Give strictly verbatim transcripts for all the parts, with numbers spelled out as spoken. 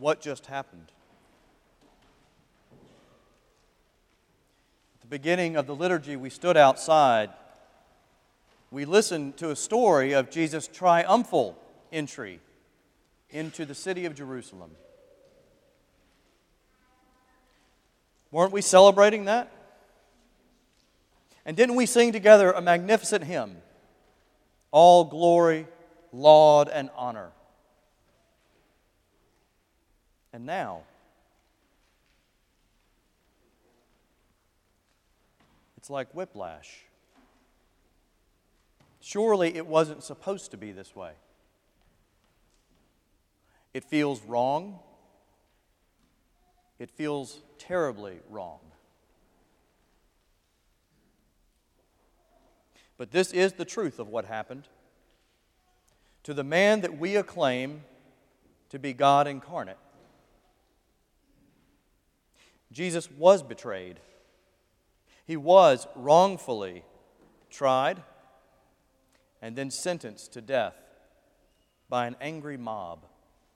what just happened. At the beginning of the liturgy, we stood outside. We listened to a story of Jesus' triumphal entry into the city of Jerusalem. Weren't we celebrating that? And didn't we sing together a magnificent hymn? All glory, laud, and honor. And now, it's like whiplash. Surely it wasn't supposed to be this way. It feels wrong. It feels terribly wrong. But this is the truth of what happened. To the man that we acclaim to be God incarnate, Jesus was betrayed. He was wrongfully tried and then sentenced to death by an angry mob.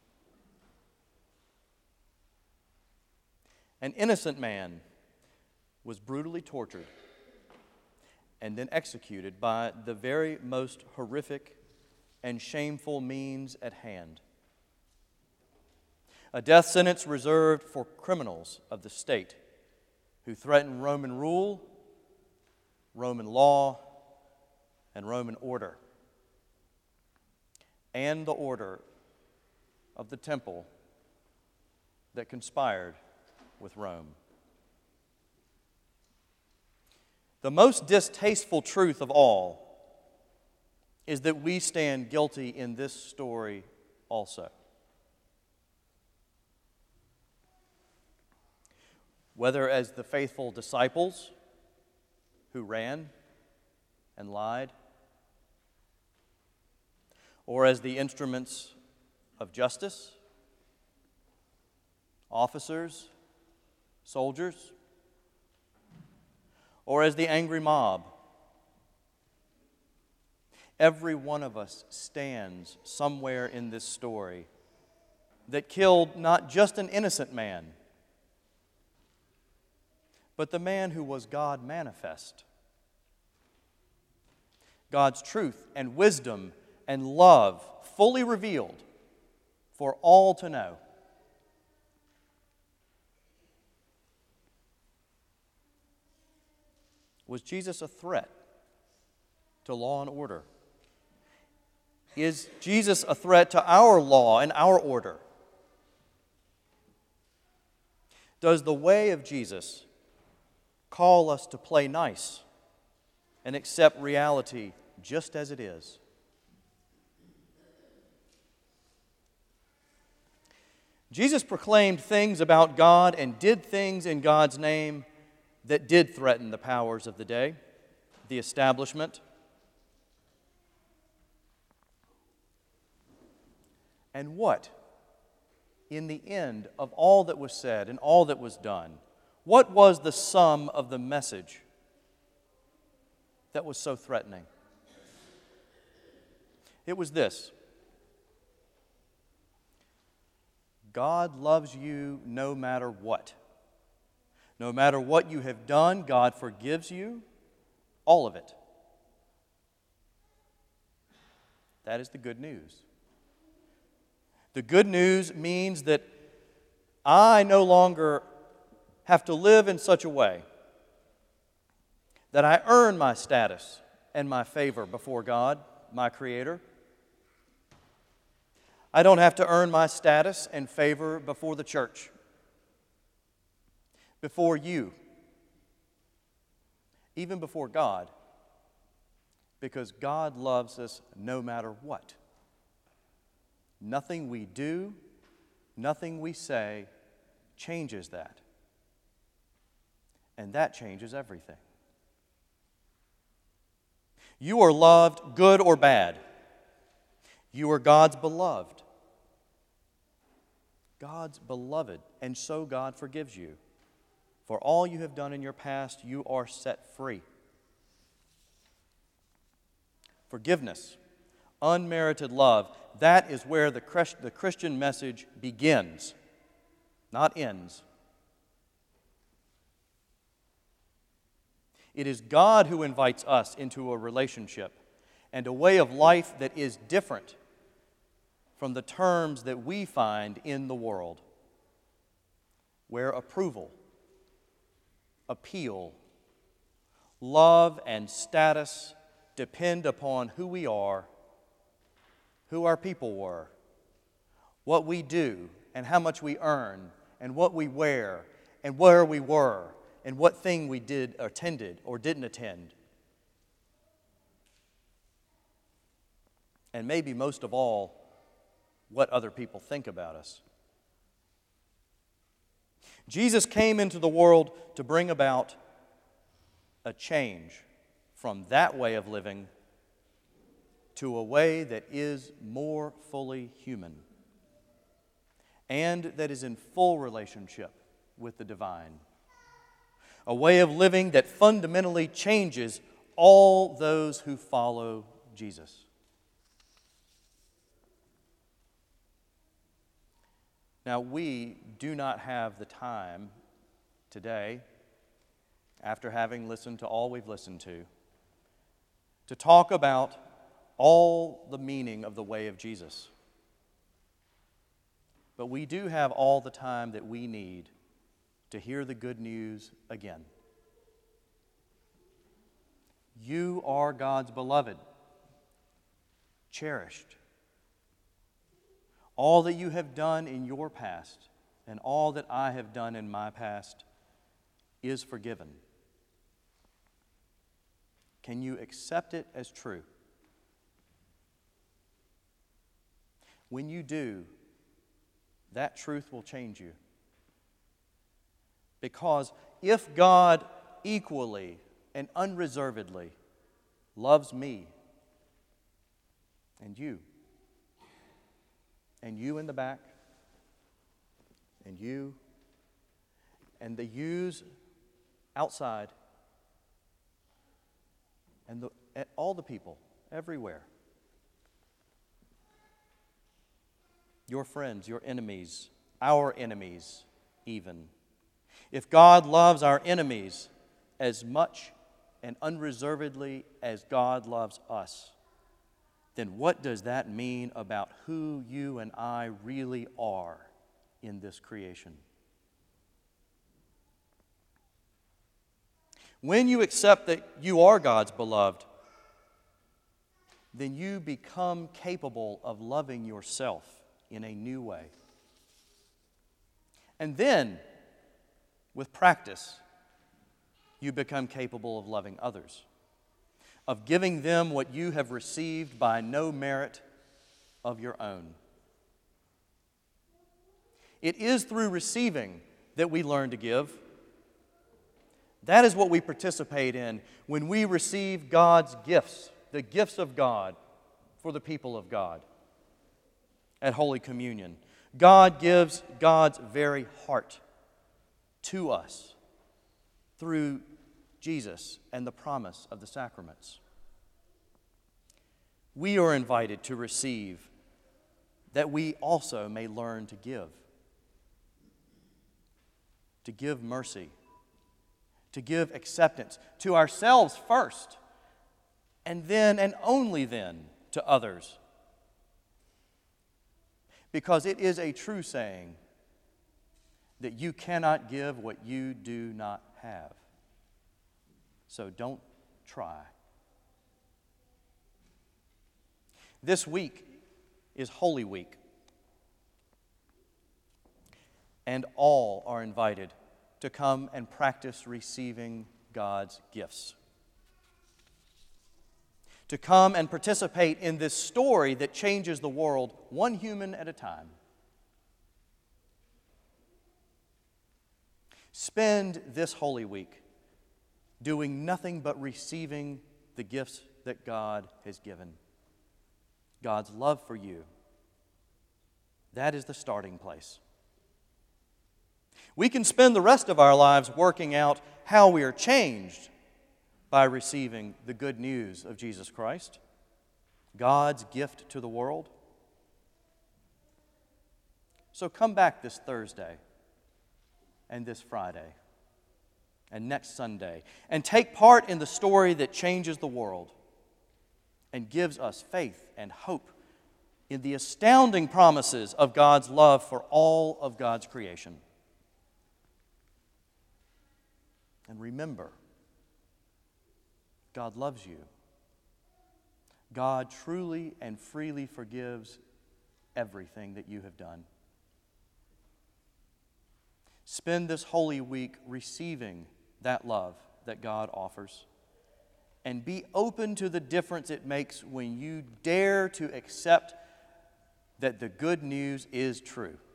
An innocent man was brutally tortured and then executed by the very most horrific and shameful means at hand. A death sentence reserved for criminals of the state who threaten Roman rule, Roman law, and Roman order, and the order of the temple that conspired with Rome. The most distasteful truth of all is that we stand guilty in this story also. Whether as the faithful disciples who ran and lied, or as the instruments of justice, officers, soldiers, or as the angry mob, every one of us stands somewhere in this story that killed not just an innocent man, but the man who was God manifest. God's truth and wisdom and love fully revealed for all to know. Was Jesus a threat to law and order? Is Jesus a threat to our law and our order? Does the way of Jesus call us to play nice and accept reality just as it is? Jesus proclaimed things about God and did things in God's name that did threaten the powers of the day, the establishment. And what, in the end of all that was said and all that was done, what was the sum of the message that was so threatening? It was this: God loves you no matter what. No matter what you have done, God forgives you, all of it. That is the good news. The good news means that I no longer have to live in such a way that I earn my status and my favor before God, my Creator. I don't have to earn my status and favor before the church, before you, even before God, because God loves us no matter what. Nothing we do, nothing we say changes that. And that changes everything. You are loved, good or bad. You are God's beloved. God's beloved, and so God forgives you. For all you have done in your past, you are set free. Forgiveness, unmerited love, that is where the Christian message begins not ends. It is God who invites us into a relationship and a way of life that is different from the terms that we find in the world, where approval, appeal, love, and status depend upon who we are, who our people were, what we do, and how much we earn, and what we wear, and where we were, and what thing we did, attended, or didn't attend. And maybe most of all, what other people think about us. Jesus came into the world to bring about a change from that way of living to a way that is more fully human and that is in full relationship with the divine. A way of living that fundamentally changes all those who follow Jesus. Now, we do not have the time today, after having listened to all we've listened to, to talk about all the meaning of the way of Jesus. But we do have all the time that we need to hear the good news again. You are God's beloved, cherished. All that you have done in your past and all that I have done in my past is forgiven. Can you accept it as true? When you do, that truth will change you. Because if God equally and unreservedly loves me and you, and you in the back, and you, and the yous outside, and the, and all the people everywhere, your friends, your enemies, our enemies even. If God loves our enemies as much and unreservedly as God loves us, then what does that mean about who you and I really are in this creation? When you accept that you are God's beloved, then you become capable of loving yourself in a new way. And then, with practice, you become capable of loving others, of giving them what you have received by no merit of your own. It is through receiving that we learn to give. That is what we participate in when we receive God's gifts, the gifts of God for the people of God at Holy Communion. God gives God's very heart to us through Jesus and the promise of the sacraments. We are invited to receive that we also may learn to give. To give mercy, to give acceptance to ourselves first, and then and only then to others. Because it is a true saying that you cannot give what you do not have. So don't try. This week is Holy Week, and all are invited to come and practice receiving God's gifts. To come and participate in this story that changes the world one human at a time. Spend this Holy Week doing nothing but receiving the gifts that God has given. God's love for you. That is the starting place. We can spend the rest of our lives working out how we are changed by receiving the good news of Jesus Christ, God's gift to the world. So come back this Thursday and this Friday and next Sunday and take part in the story that changes the world and gives us faith and hope in the astounding promises of God's love for all of God's creation. And remember, God loves you. God truly and freely forgives everything that you have done. Spend this Holy Week receiving that love that God offers. And be open to the difference it makes when you dare to accept that the good news is true.